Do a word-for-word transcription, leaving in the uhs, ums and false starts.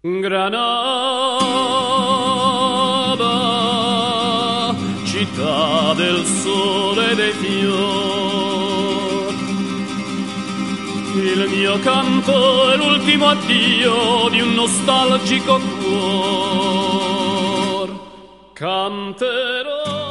Granada, città del sole e dei fiori, il mio canto è l'ultimo addio di un nostalgico cuor. Canterò